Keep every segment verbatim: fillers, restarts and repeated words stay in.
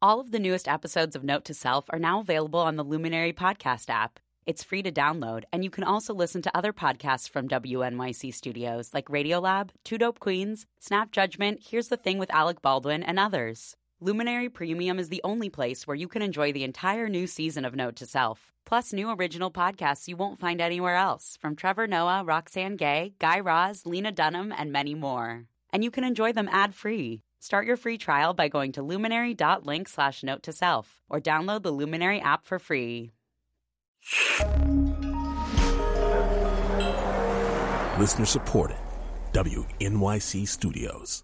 All of the newest episodes of Note to Self are now available on the Luminary podcast app. It's free to download, and you can also listen to other podcasts from W N Y C Studios like Radiolab, Two Dope Queens, Snap Judgment, Here's the Thing with Alec Baldwin, and others. Luminary Premium is the only place where you can enjoy the entire new season of Note to Self, plus new original podcasts you won't find anywhere else, from Trevor Noah, Roxanne Gay, Guy Raz, Lena Dunham, and many more. And you can enjoy them ad-free. Start your free trial by going to luminary.link slash note to self or download the Luminary app for free. Listener supported. W N Y C Studios.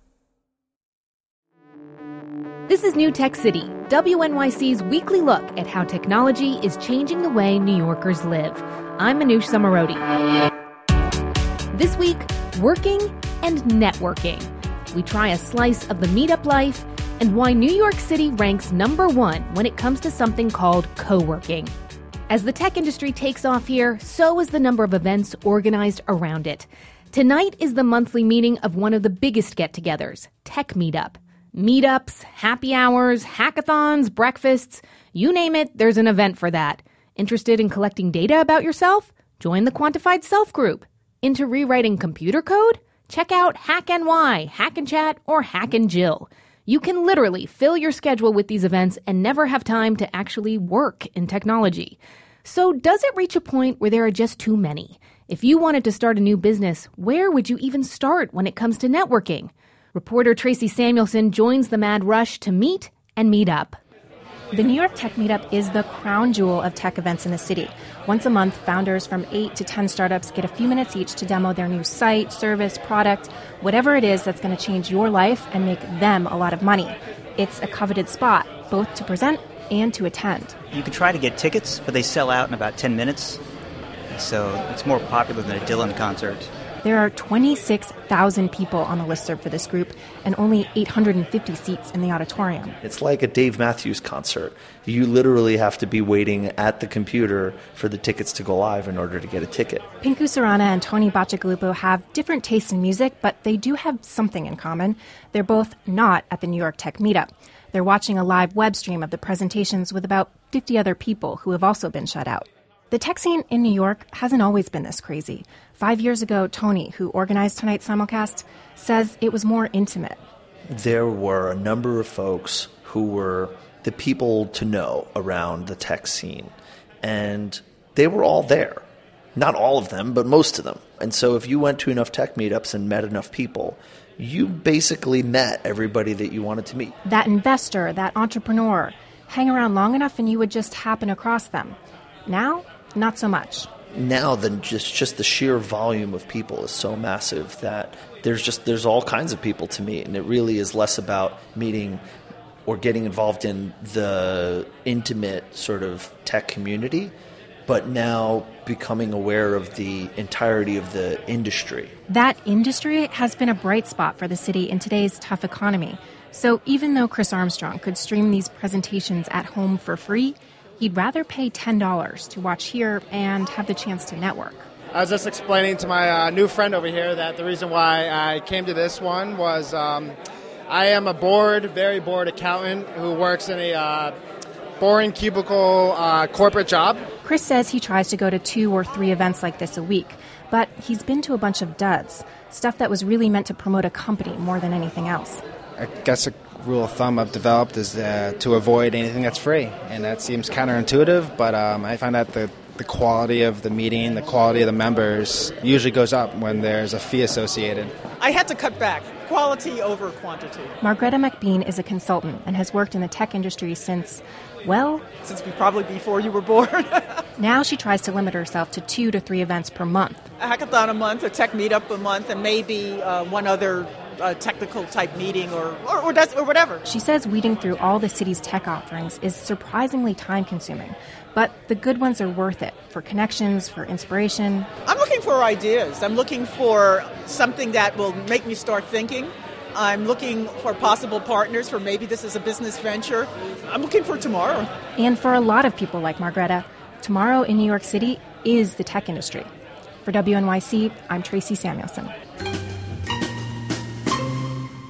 This is New Tech City, W N Y C's weekly look at how technology is changing the way New Yorkers live. I'm Manoush Zomorodi. This week, working and networking. We try a slice of the meetup life and why New York City ranks number one when it comes to something called co-working. As the tech industry takes off here, so is the number of events organized around it. Tonight is the monthly meeting of one of the biggest get-togethers, Tech Meetup. Meetups, happy hours, hackathons, breakfasts, you name it, there's an event for that. Interested in collecting data about yourself? Join the Quantified Self group. Into rewriting computer code? Check out Hack N Y, Hack and Chat, or Hack and Jill. You can literally fill your schedule with these events and never have time to actually work in technology. So does it reach a point where there are just too many? If you wanted to start a new business, where would you even start when it comes to networking? Reporter Tracy Samuelson joins the mad rush to meet and meet up. The New York Tech Meetup is the crown jewel of tech events in the city. Once a month, founders from eight to ten startups get a few minutes each to demo their new site, service, product, whatever it is that's going to change your life and make them a lot of money. It's a coveted spot, both to present and to attend. You can try to get tickets, but they sell out in about ten minutes. So it's more popular than a Dylan concert. There are twenty-six thousand people on the listserv for this group and only eight hundred fifty seats in the auditorium. It's like a Dave Matthews concert. You literally have to be waiting at the computer for the tickets to go live in order to get a ticket. Pinku Surana and Tony Bacigalupo have different tastes in music, but they do have something in common. They're both not at the New York Tech Meetup. They're watching a live web stream of the presentations with about fifty other people who have also been shut out. The tech scene in New York hasn't always been this crazy. Five years ago, Tony, who organized tonight's simulcast, says it was more intimate. There were a number of folks who were the people to know around the tech scene, and they were all there. Not all of them, but most of them. And so if you went to enough tech meetups and met enough people, you basically met everybody that you wanted to meet. That investor, that entrepreneur, hang around long enough and you would just happen across them. Now, not so much. Now, then, just just the sheer volume of people is so massive that there's just there's all kinds of people to meet, and it really is less about meeting or getting involved in the intimate sort of tech community, but now becoming aware of the entirety of the industry. That industry has been a bright spot for the city in today's tough economy. So even though Chris Armstrong could stream these presentations at home for free, he'd rather pay ten dollars to watch here and have the chance to network. I was just explaining to my uh, new friend over here that the reason why I came to this one was um, I am a bored, very bored accountant who works in a uh, boring cubicle uh, corporate job. Chris says he tries to go to two or three events like this a week, but he's been to a bunch of duds, stuff that was really meant to promote a company more than anything else. I guess a rule of thumb I've developed is uh, to avoid anything that's free, and that seems counterintuitive, but um, I find that the, the quality of the meeting, the quality of the members usually goes up when there's a fee associated. I had to cut back. Quality over quantity. Margreta McBean is a consultant and has worked in the tech industry since, well... Since probably before you were born. Now she tries to limit herself to two to three events per month. A hackathon a month, a tech meetup a month, and maybe uh, one other uh, technical type meeting or, or, or, does, or whatever. She says weeding through all the city's tech offerings is surprisingly time-consuming. But the good ones are worth it for connections, for inspiration. I'm looking for ideas. I'm looking for something that will make me start thinking. I'm looking for possible partners for maybe this is a business venture. I'm looking for tomorrow. And for a lot of people like Margreta, tomorrow in New York City is the tech industry. For W N Y C, I'm Tracy Samuelson.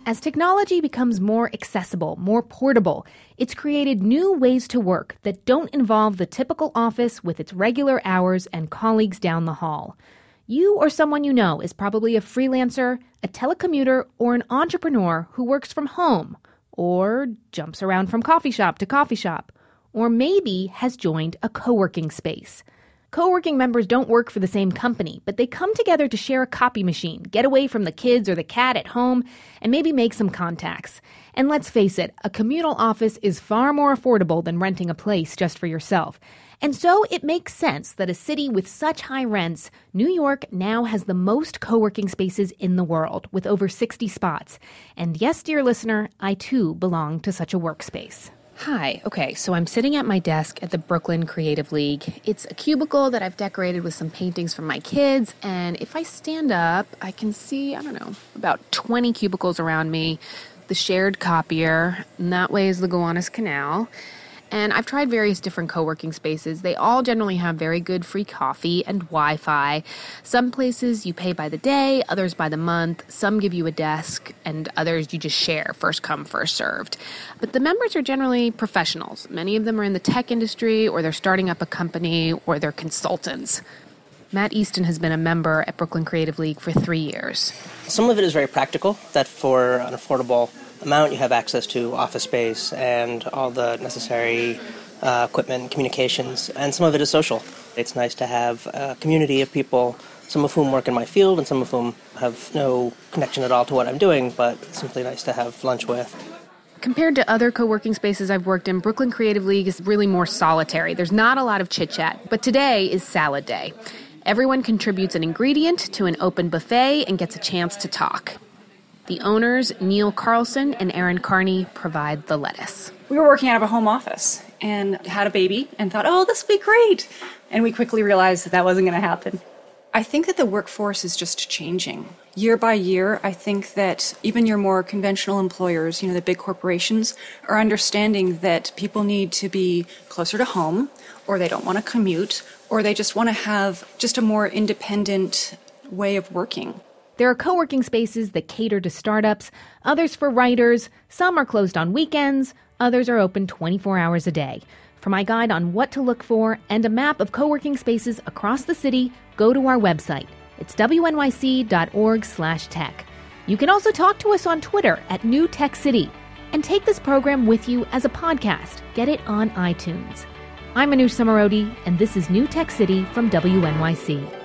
As technology becomes more accessible, more portable, it's created new ways to work that don't involve the typical office with its regular hours and colleagues down the hall. You or someone you know is probably a freelancer, a telecommuter, or an entrepreneur who works from home, or jumps around from coffee shop to coffee shop, or maybe has joined a co-working space. Co-working members don't work for the same company, but they come together to share a copy machine, get away from the kids or the cat at home, and maybe make some contacts. And let's face it, a communal office is far more affordable than renting a place just for yourself. And so it makes sense that a city with such high rents, New York now has the most co-working spaces in the world, with over sixty spots. And yes, dear listener, I too belong to such a workspace. Hi. Okay, so I'm sitting at my desk at the Brooklyn Creative League. It's a cubicle that I've decorated with some paintings from my kids, and if I stand up, I can see, I don't know, about twenty cubicles around me, the shared copier, and that way is the Gowanus Canal. And I've tried various different co-working spaces. They all generally have very good free coffee and Wi-Fi. Some places you pay by the day, others by the month. Some give you a desk, and others you just share, first come, first served. But the members are generally professionals. Many of them are in the tech industry, or they're starting up a company, or they're consultants. Matt Easton has been a member at Brooklyn Creative League for three years. Some of it is very practical, that for an affordable amount you have access to office space and all the necessary uh, equipment and communications, and some of it is social. It's nice to have a community of people, some of whom work in my field and some of whom have no connection at all to what I'm doing, but it's simply nice to have lunch with. Compared to other co-working spaces I've worked in, Brooklyn Creative League is really more solitary. There's not a lot of chit-chat, but today is salad day. Everyone contributes an ingredient to an open buffet and gets a chance to talk. The owners, Neil Carlson and Erin Carney, provide the lettuce. We were working out of a home office and had a baby and thought, oh, this would be great. And we quickly realized that that wasn't going to happen. I think that the workforce is just changing. Year by year, I think that even your more conventional employers, you know, the big corporations, are understanding that people need to be closer to home, or they don't want to commute, or they just want to have just a more independent way of working. There are co-working spaces that cater to startups, others for writers, some are closed on weekends, others are open twenty-four hours a day. For my guide on what to look for and a map of co-working spaces across the city, go to our website. It's W N Y C dot org slash tech. You can also talk to us on Twitter at New Tech City. And take this program with you as a podcast. Get it on iTunes. I'm Manoush Zomorodi, and this is New Tech City from W N Y C.